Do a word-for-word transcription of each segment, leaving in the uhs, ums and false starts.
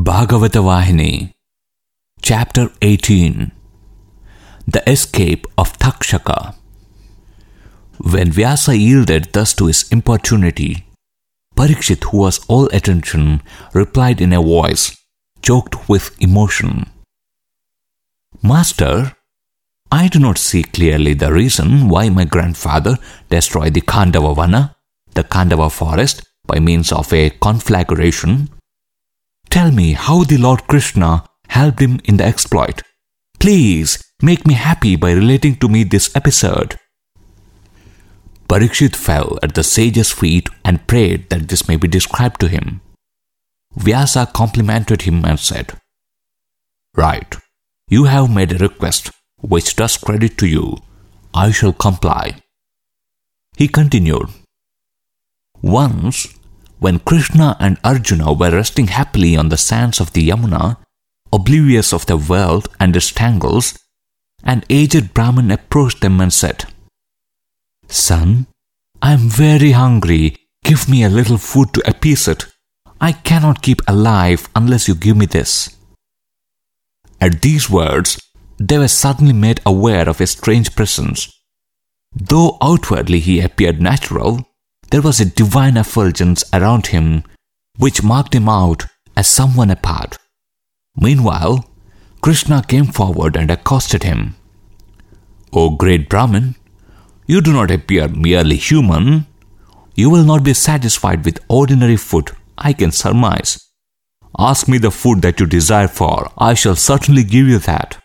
Bhagavata Vahini, Chapter eighteen, The Escape of Takshaka. When Vyasa yielded thus to his importunity, Parikshit, who was all attention, replied in a voice choked with emotion, Master, I do not see clearly the reason why my grandfather destroyed the Khandava Vana, the Khandava forest, by means of a conflagration. Tell me how the Lord Krishna helped him in the exploit. Please make me happy by relating to me this episode. Parikshit fell at the sage's feet and prayed that this may be described to him. Vyasa complimented him and said, Right, you have made a request which does credit to you. I shall comply. He continued, Once, when Krishna and Arjuna were resting happily on the sands of the Yamuna, oblivious of the world and its tangles, an aged Brahmin approached them and said, Son, I am very hungry. Give me a little food to appease it. I cannot keep alive unless you give me this. At these words, they were suddenly made aware of a strange presence. Though outwardly he appeared natural, there was a divine effulgence around him which marked him out as someone apart. Meanwhile, Krishna came forward and accosted him. O great Brahmin, you do not appear merely human. You will not be satisfied with ordinary food, I can surmise. Ask me the food that you desire for. I shall certainly give you that.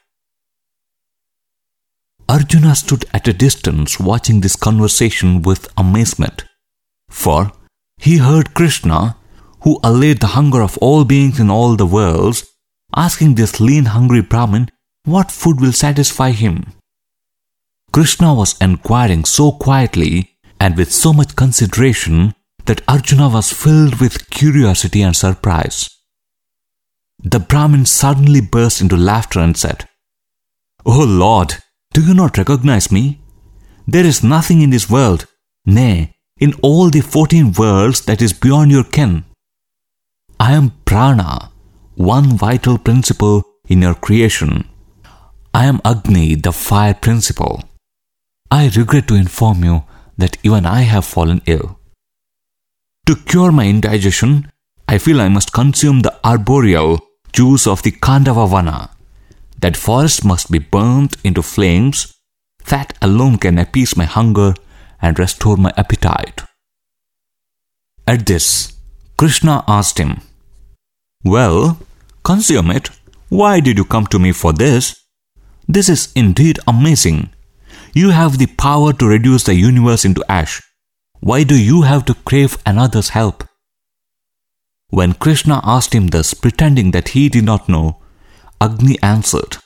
Arjuna stood at a distance watching this conversation with amazement. For he heard Krishna, who allayed the hunger of all beings in all the worlds, asking this lean hungry Brahmin what food will satisfy him. Krishna was enquiring so quietly and with so much consideration that Arjuna was filled with curiosity and surprise. The Brahmin suddenly burst into laughter and said, O Lord, do you not recognize me? There is nothing in this world, nay, in all the fourteen worlds that is beyond your ken. I am Prana, one vital principle in your creation. I am Agni, the fire principle. I regret to inform you that even I have fallen ill. To cure my indigestion, I feel I must consume the arboreal juice of the Khandava Vana. That forest must be burnt into flames. That alone can appease my hunger and restore my appetite. At this, Krishna asked him, Well, consume it. Why did you come to me for this? This is indeed amazing. You have the power to reduce the universe into ash. Why do you have to crave another's help? When Krishna asked him this, pretending that he did not know, Agni answered,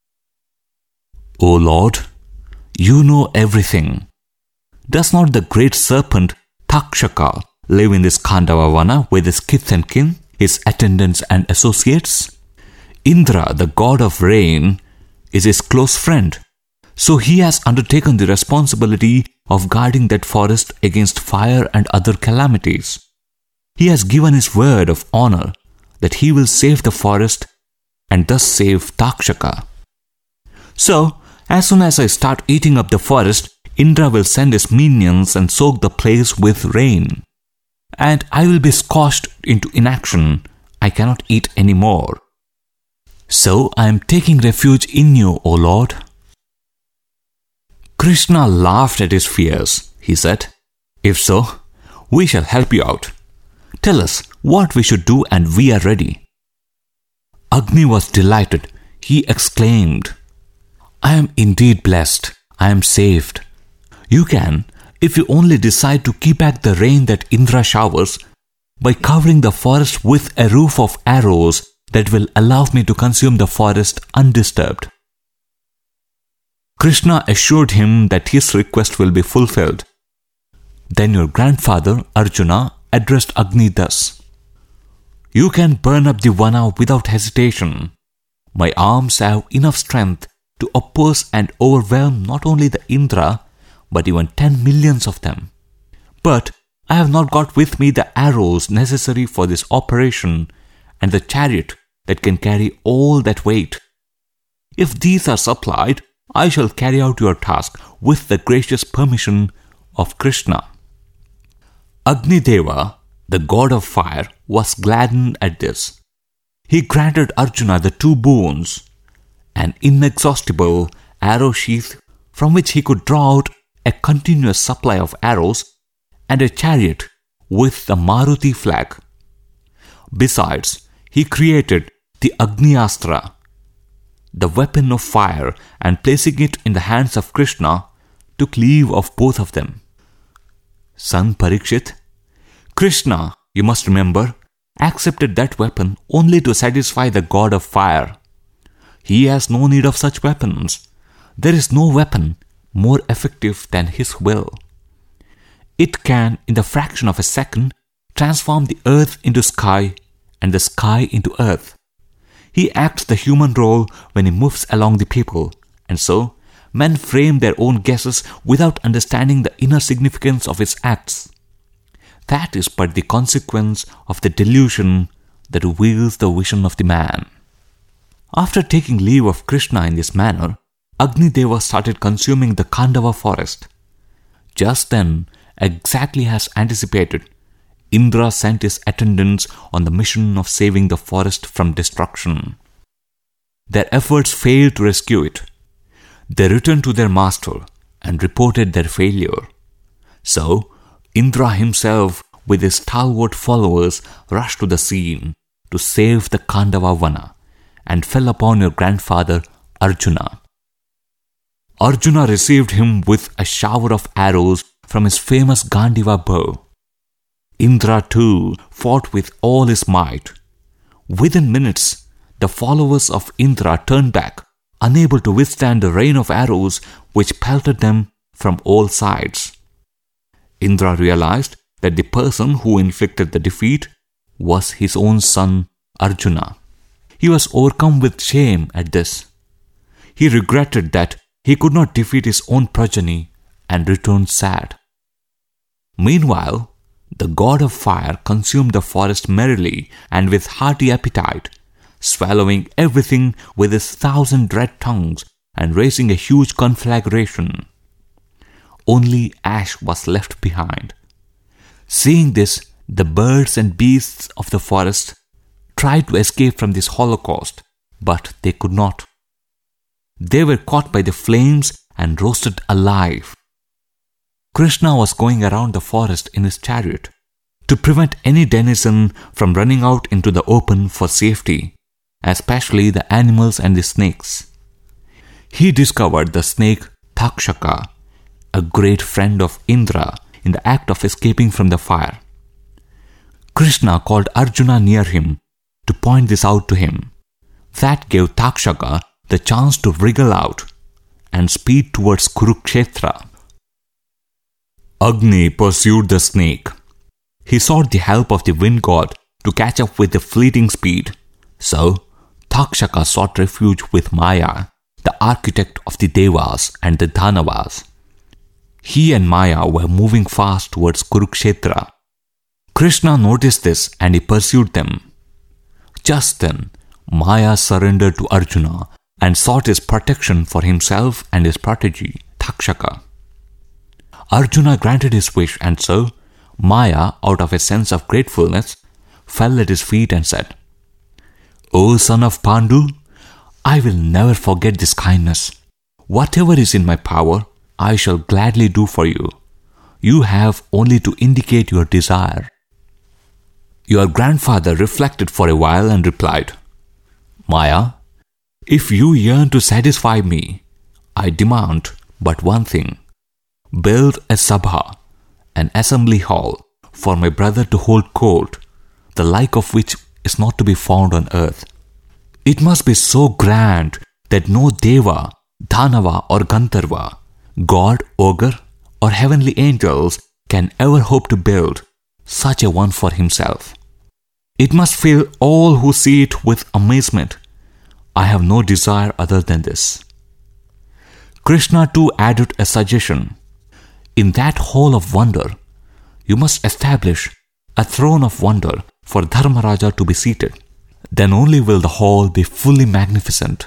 O Lord, you know everything. Does not the great serpent Takshaka live in this Khandava Vana with his kith and kin, his attendants and associates? Indra, the god of rain, is his close friend. So he has undertaken the responsibility of guarding that forest against fire and other calamities. He has given his word of honor that he will save the forest and thus save Takshaka. So, as soon as I start eating up the forest, Indra will send his minions and soak the place with rain. And I will be scorched into inaction. I cannot eat any more. So I am taking refuge in you, O Lord. Krishna laughed at his fears. He said, If so, we shall help you out. Tell us what we should do and we are ready. Agni was delighted. He exclaimed, I am indeed blessed. I am saved. You can, if you only decide to keep back the rain that Indra showers, by covering the forest with a roof of arrows that will allow me to consume the forest undisturbed. Krishna assured him that his request will be fulfilled. Then your grandfather, Arjuna, addressed Agni thus, You can burn up the Vana without hesitation. My arms have enough strength to oppose and overwhelm not only the Indra, but even ten millions of them. But I have not got with me the arrows necessary for this operation and the chariot that can carry all that weight. If these are supplied, I shall carry out your task with the gracious permission of Krishna." Agni Deva, the god of fire, was gladdened at this. He granted Arjuna the two boons, an inexhaustible arrow sheath from which he could draw out a continuous supply of arrows, and a chariot with the Maruti flag. Besides, he created the Agniastra, the weapon of fire, and placing it in the hands of Krishna, took leave of both of them. Son Parikshit, Krishna, you must remember, accepted that weapon only to satisfy the god of fire. He has no need of such weapons. There is no weapon more effective than his will. It can, in the fraction of a second, transform the earth into sky and the sky into earth. He acts the human role when he moves along the people, and so men frame their own guesses without understanding the inner significance of his acts. That is but the consequence of the delusion that reveals the vision of the man. After taking leave of Krishna in this manner, Agni Deva started consuming the Khandava forest. Just then, exactly as anticipated, Indra sent his attendants on the mission of saving the forest from destruction. Their efforts failed to rescue it. They returned to their master and reported their failure. So, Indra himself, with his stalwart followers, rushed to the scene to save the Khandava Vana and fell upon your grandfather Arjuna. Arjuna received him with a shower of arrows from his famous Gandiva bow. Indra too fought with all his might. Within minutes, the followers of Indra turned back, unable to withstand the rain of arrows which pelted them from all sides. Indra realized that the person who inflicted the defeat was his own son Arjuna. He was overcome with shame at this. He regretted that he could not defeat his own progeny and returned sad. Meanwhile, the god of fire consumed the forest merrily and with hearty appetite, swallowing everything with his thousand red tongues and raising a huge conflagration. Only ash was left behind. Seeing this, the birds and beasts of the forest tried to escape from this holocaust, but they could not. They were caught by the flames and roasted alive. Krishna was going around the forest in his chariot to prevent any denizen from running out into the open for safety, especially the animals and the snakes. He discovered the snake Takshaka, a great friend of Indra, in the act of escaping from the fire. Krishna called Arjuna near him to point this out to him. That gave Takshaka the chance to wriggle out and speed towards Kurukshetra. Agni pursued the snake. He sought the help of the wind god to catch up with the fleeting speed. So, Takshaka sought refuge with Maya, the architect of the Devas and the Dhanavas. He and Maya were moving fast towards Kurukshetra. Krishna noticed this and he pursued them. Just then, Maya surrendered to Arjuna and sought his protection for himself and his protege, Takshaka. Arjuna granted his wish, and so Maya, out of a sense of gratefulness, fell at his feet and said, "O son of Pandu, I will never forget this kindness. Whatever is in my power, I shall gladly do for you. You have only to indicate your desire." Your grandfather reflected for a while and replied, "Maya, if you yearn to satisfy me, I demand but one thing. Build a sabha, an assembly hall, for my brother to hold court, the like of which is not to be found on earth. It must be so grand that no Deva, Dhanava or Gandharva, god, ogre or heavenly angels can ever hope to build such a one for himself. It must fill all who see it with amazement. I have no desire other than this." Krishna too added a suggestion. In that hall of wonder, you must establish a throne of wonder for Dharmaraja to be seated. then only will the hall be fully magnificent.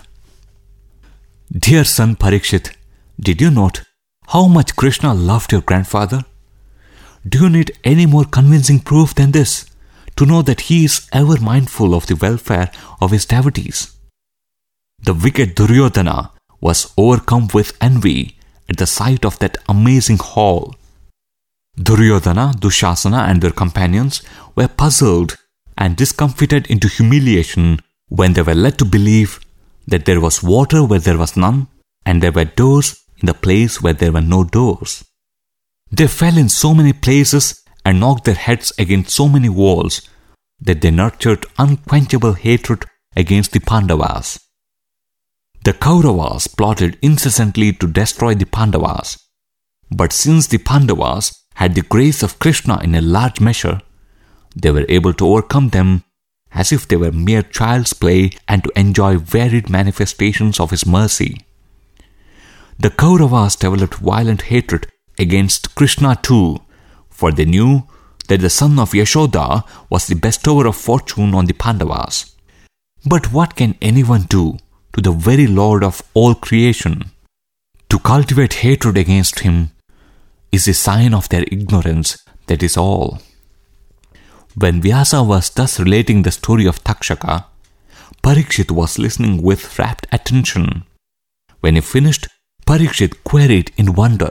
Dear son Parikshit, did you note how much Krishna loved your grandfather? Do you need any more convincing proof than this to know that he is ever mindful of the welfare of his devotees? The wicked Duryodhana was overcome with envy at the sight of that amazing hall. Duryodhana, Dushasana and their companions were puzzled and discomfited into humiliation when they were led to believe that there was water where there was none and there were doors in the place where there were no doors. They fell in so many places and knocked their heads against so many walls that they nurtured unquenchable hatred against the Pandavas. The Kauravas plotted incessantly to destroy the Pandavas, but since the Pandavas had the grace of Krishna in a large measure, they were able to overcome them as if they were mere child's play and to enjoy varied manifestations of his mercy. The Kauravas developed violent hatred against Krishna too, for they knew that the son of Yashoda was the bestower of fortune on the Pandavas. But what can anyone do to the very Lord of all creation? To cultivate hatred against him is a sign of their ignorance, that is all. When Vyasa was thus relating the story of Takshaka, Parikshit was listening with rapt attention. When he finished, Parikshit queried in wonder,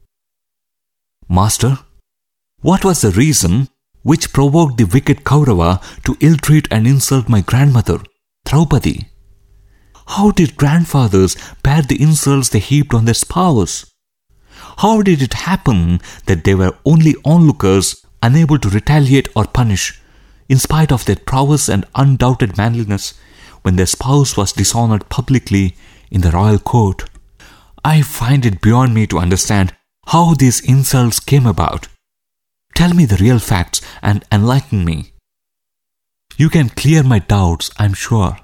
Master, what was the reason which provoked the wicked Kaurava to ill-treat and insult my grandmother, Draupadi? How did grandfathers bear the insults they heaped on their spouse? How did it happen that they were only onlookers, unable to retaliate or punish, in spite of their prowess and undoubted manliness, when their spouse was dishonored publicly in the royal court? I find it beyond me to understand how these insults came about. Tell me the real facts and enlighten me. You can clear my doubts, I am sure.